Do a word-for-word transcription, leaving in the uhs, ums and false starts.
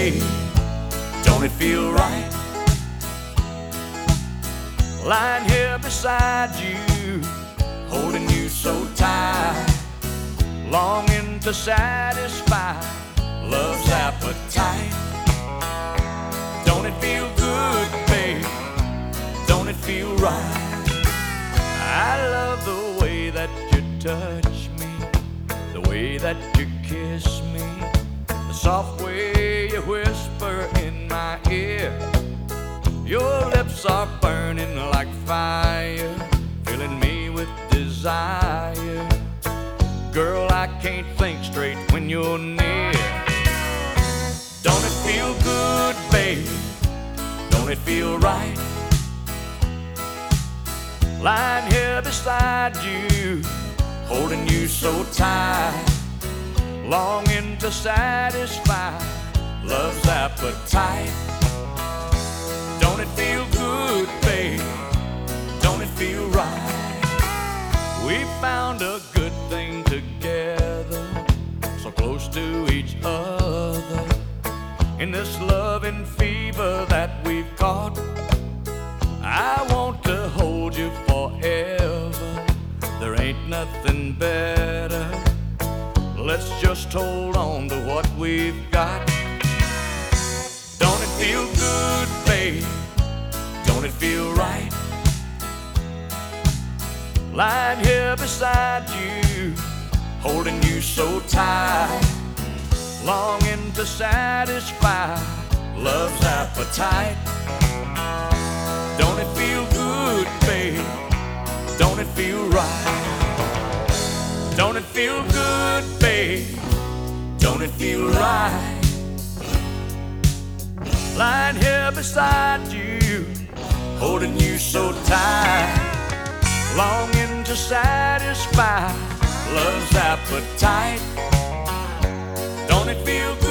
babe, don't it feel right? Lying here beside you, holding you so tight, longing to satisfy love's appetite. Don't it feel good, babe? Don't it feel right? I love the way that you touch me, the way that you kiss me, the soft way you whisper in my ear. Your lips are burning like fire, filling me with desire. Girl, I can't think straight when you're near. Don't it feel good, babe? Don't it feel right? Lying here beside you, holding you so tight, longing to satisfy love's appetite. Don't it feel good, babe? Don't it feel right? We found a good thing together, so close to each other. In this loving fever that we've caught, I want to hold you forever. There ain't nothing better. Let's just hold on to what we've got. Don't it feel good, babe? Don't it feel right? Lying here beside you, holding you so tight, longing to satisfy love's appetite. Don't it feel good, babe? Don't it feel right? Don't it feel good, babe? Don't it feel right? Lying here beside you, holding you so tight, longing to satisfy love's appetite. Don't it feel good?